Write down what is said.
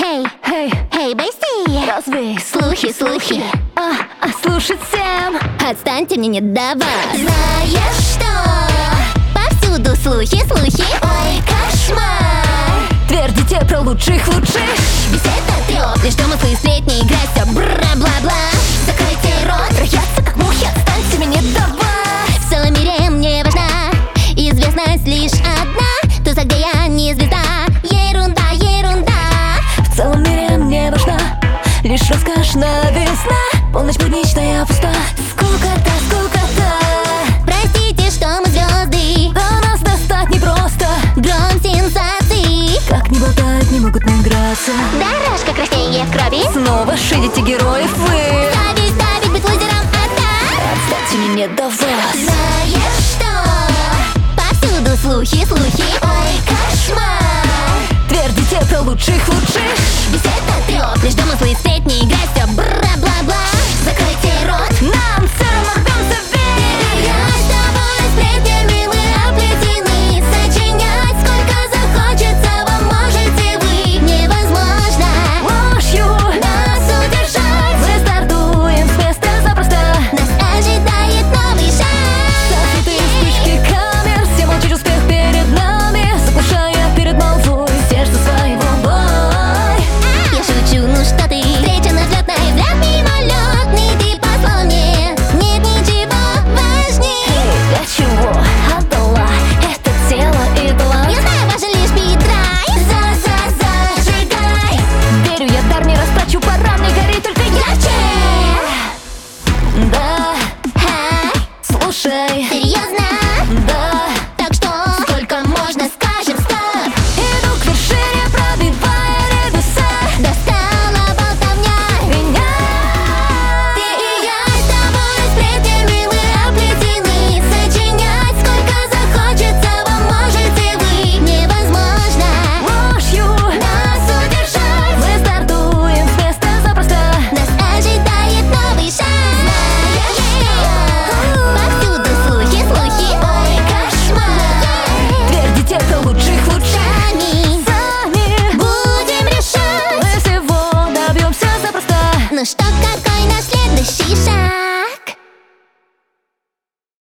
Эй, Бейси! Разве Слухи, слушать всем? Отстаньте, мне не давать. Знаешь что? Повсюду слухи. Ой, кошмар. Твердите про лучших. Весь этот трёп, лишь домыслы и сплетни, играть всё бла-бла-бла. Закройте рот, Роятся как мухи, отстаньте, мне не давать. в целом мире мне важна известность лишь одна. Туса, где я не звезда. Ерунда. В целом мире мне важна лишь роскошная весна. Полночь будничная пуста. Скукота. Простите, что мы звезды. До нас достать непросто. Гром сенсаций. Как не болтают, не могут наиграться. Дорожка краснее в крови. Снова шидите героев вы. Ставить, быть лузером, Отстаньте, мне не давать. Знаешь что? Повсюду слухи. Ой, кошмар. Твердите про лучших. Весь этот трёп, лишь домыслы и сплетни,